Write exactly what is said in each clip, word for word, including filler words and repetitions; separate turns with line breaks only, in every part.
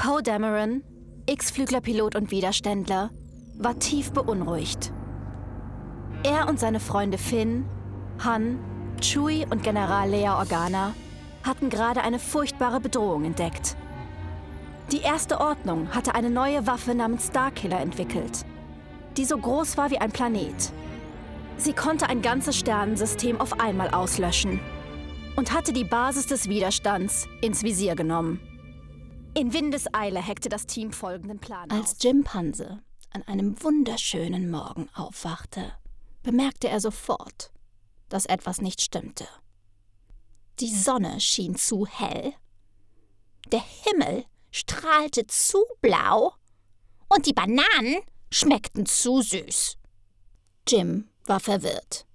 Poe Dameron, X-Flüglerpilot und Widerständler, war tief beunruhigt. Er und seine Freunde Finn, Han, Chewie und General Leia Organa hatten gerade eine furchtbare Bedrohung entdeckt. Die Erste Ordnung hatte eine neue Waffe namens Starkiller entwickelt, die so groß war wie ein Planet. Sie konnte ein ganzes Sternensystem auf einmal auslöschen und hatte die Basis des Widerstands ins Visier genommen. In Windeseile heckte das Team folgenden Plan aus.
Als Jim Panse an einem wunderschönen Morgen aufwachte, bemerkte er sofort, dass etwas nicht stimmte. Die Sonne schien zu hell, der Himmel strahlte zu blau und die Bananen schmeckten zu süß. Jim war verwirrt.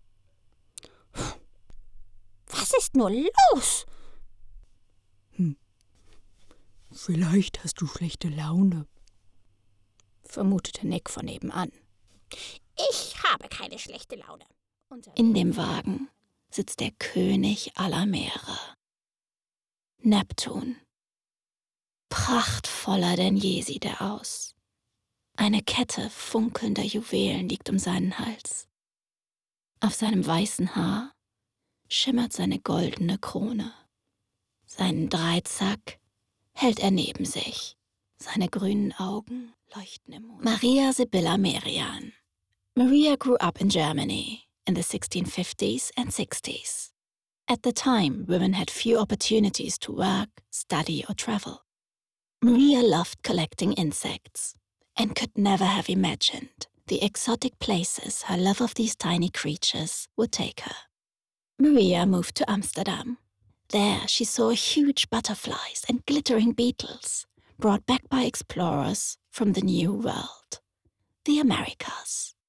Was ist nur los?
Hm. Vielleicht hast du schlechte Laune,
vermutete Nick von nebenan.
Ich habe keine schlechte Laune.
In dem Wagen sitzt der König aller Meere, Neptun. Prachtvoller denn je sieht er aus. Eine Kette funkelnder Juwelen liegt um seinen Hals. Auf seinem weißen Haar schimmert seine goldene Krone. Seinen Dreizack hält er neben sich. Seine grünen Augen leuchten im Mond. Maria Sibylla Merian. Maria grew up in Germany in the sixteen fifties and sixties. At the time, women had few opportunities to work, study or travel. Maria loved collecting insects and could never have imagined the exotic places her love of these tiny creatures would take her. Maria moved to Amsterdam. There she saw huge butterflies and glittering beetles brought back by explorers from the New World, the Americas.